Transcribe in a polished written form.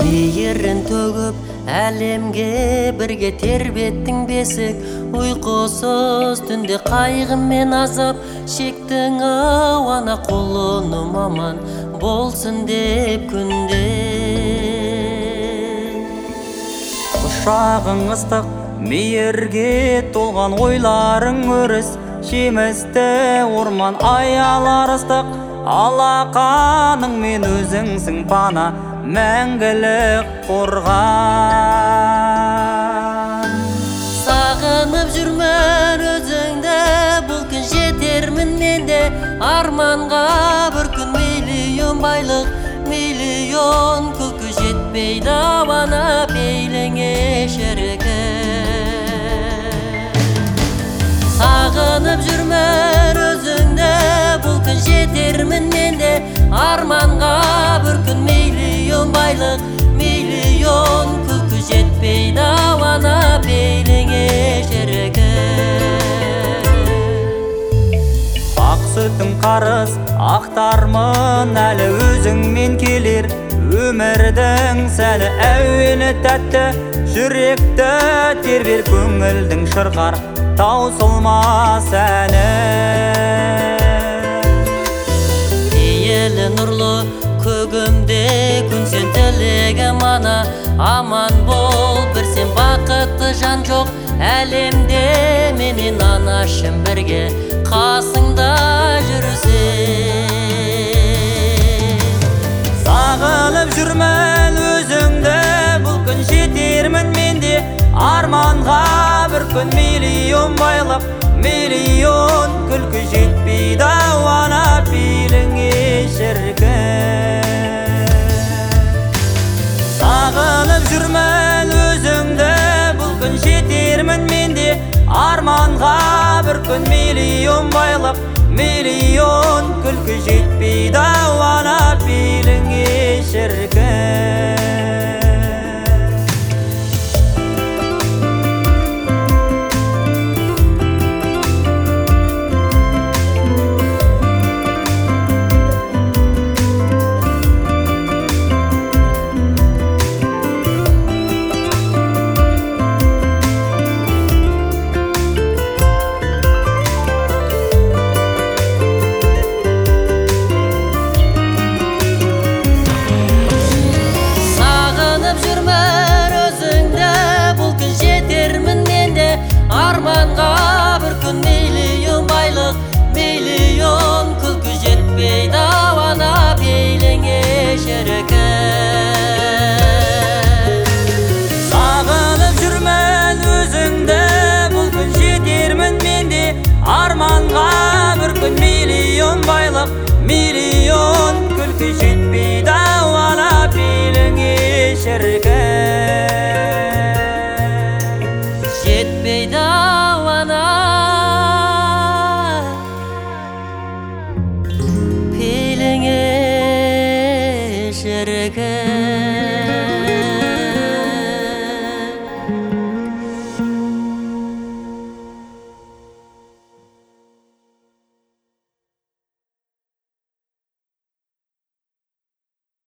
мейірін төгіп әлемге бірге тербеттің бесік. Ұйқысыз түнде қайғымен азап шектің ана құлыным аман болсын деп күнде. Құшағың ыстық, мейірге толған ойларың өріс, жемісті орман аялар ыстық, алақаның мен өзіңсің пана, мәңгілік қорған. Сағынып жүрмін өзіңді, бұл күн жетермін менде, арманға бір күн миллион байлық, миллион күлкі жетпейді ана пейліңе шіркін. Сағынып жүрмін өзіңді, бұл күн жетермін менде, арманға бір күн миллион байлық, миллион күлкі жетпейді ана пейліңе шіркін. Ақ сүтің қарыз ақтармын әлі өзіңмен келер, өмірдің сәні әуені тәтті, жүректі тербер көңілдің шырқар таусылмас әні. Пейілі нұрлы көгімде күн сен тілегім ана, аман бол бір сен бақытты жан жоқ әлемде, менен анашым бірге қасыңда жүрсең. Сағынып жүрмін өзіңді, бұл күн жетермін менде, арманға бір күн миллион байлық, миллион күлкі жетпейді ана пейліңе шіркін. Сағынып жүрмін өзіңді, бұл күн жетермін менде, арманға бір күн миллион байлық, миллион күлкі жетпейді ана пейліңе шіркін. Арманға бір күн миллион байлық, миллион күлкі жетпейді ана пейліңе шіркін. Сағынып жүрмін өзіңді, бұл күн жетермін менде, арманға бір күн миллион байлық, миллион күлкі жетпейді ана пейліңе шіркін. Жетпейді ана пейліңе шіркін.